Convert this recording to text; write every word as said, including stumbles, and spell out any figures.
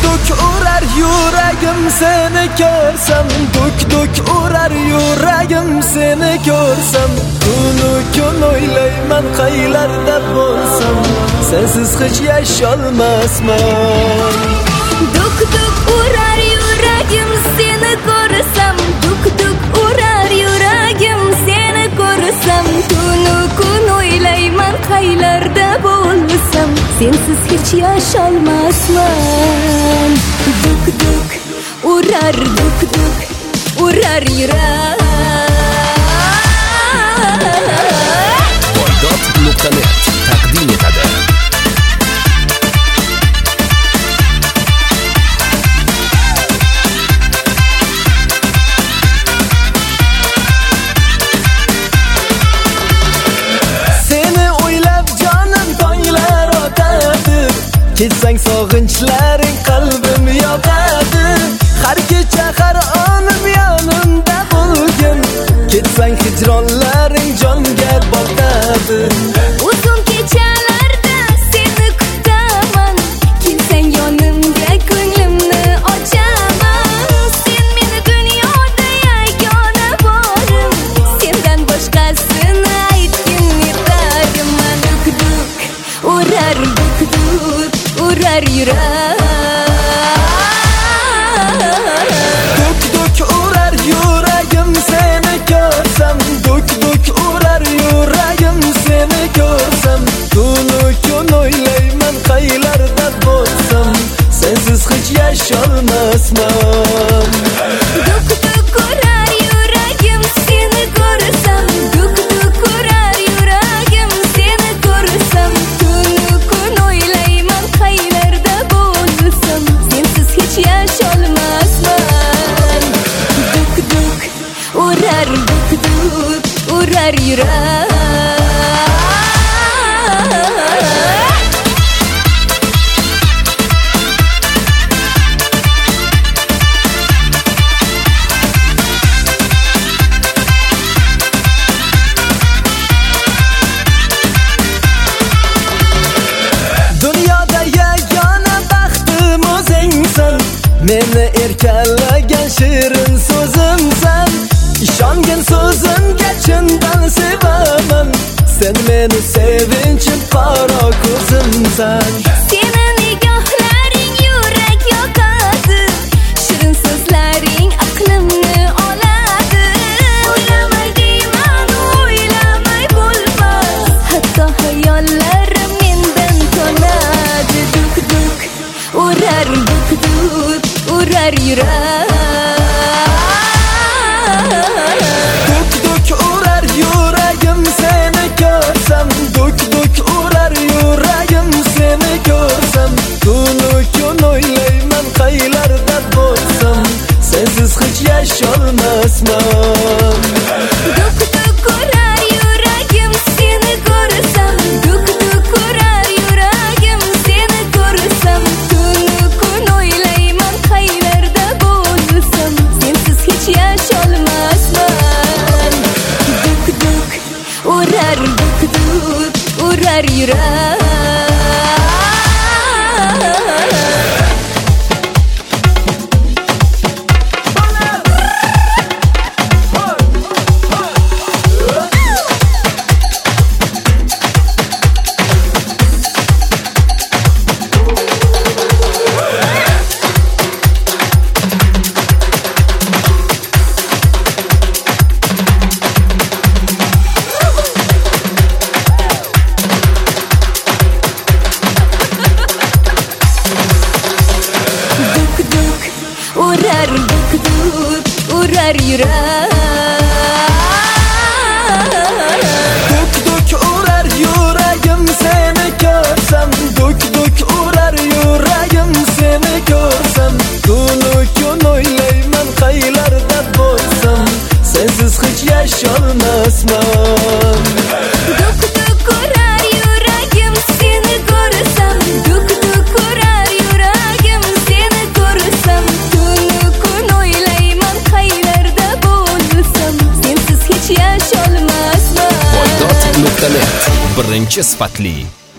duk urar yuragim seni ko'rsam, duk duk urar yuragim seni ko'rsam, kunu kun o'ylayman qaylarda bo'lsam, sensiz hech yasholmasman. Duk duk urar yuragim seni ko'rsam, duk duk urar yuragim seni ko'rsam, kunu kun o'ylayman qaylarda bo'lsam, sensiz hech yasholmasman. Duk duk urar, duk duk urar yurak. Boydot nuqta net taqdim etadi. Ketsang sog'inchlaring qalbim yoqadi, har kecha har onim yonimda bo'lgin, ketsang hijronlaring jonga botadi. Uzun kechalarda seni kutaman, kelsang yonimga ko'nglimni ochaman. Sen meni dunyoda yagona borim, sendan boshqasini aytgin yetadiman. Duk duk urar, duk duk urar yurak. Duk duk urar yuragim seni ko'rsam, duk duk urar yuragim seni ko'rsam, kunu kun o'ylayman qaylarda bo'lsam, sensiz hech yasholmasman. Duk duk urar yuragim seni ko'rsam, duk duk urar yuragim seni ko'rsam, kunu kun o'ylayman qaylarda bo'lsam, sensiz hech yasholmasman. Duk duk urar, duk duk urar yurak. Meni erkalagan shirin so'zimsan, ishongin so'zimga chindan sevaman, sen meni sevinchim qaro ko'zimsan. Seni nigohlaring yurak yoqadi, shirin so'zlaring aqlimni oladi. O'ylamay deyman, o'ylamay bo'lmas, hatto hayollarim mendan tonadi. Duk duk urar, duk duk urar yurak. Duk duk urar yuragim seni ko'rsam, duk duk urar yuragim seni ko'rsam, kunu kun o'ylayman qaylarda bo'lsam, sensiz hech yasholmasman. Duk duk urar yuragim seni ko'rsam, duk duk urar yuragim seni ko'rsam, kunu kun o'ylayman qaylarda bo'lsam, sensiz hech yasholmasman. Duk duk urar, duk duk urar yurak. Urar, duk duk urar yurak. Duk duk urar yuragim seni ko'rsam, duk duk urar yuragim seni ko'rsam, kunu kun o'ylayman qaylarda bo'lsam, sensiz hech yasholmasman. Duk duk urar yuragim seni ko'rsam, duk duk urar yuragim seni ko'rsam, kunu kun o'ylayman qaylarda bo'lsam, sensiz hech yasholmasman. Boydot nuqta net birinchi sifatli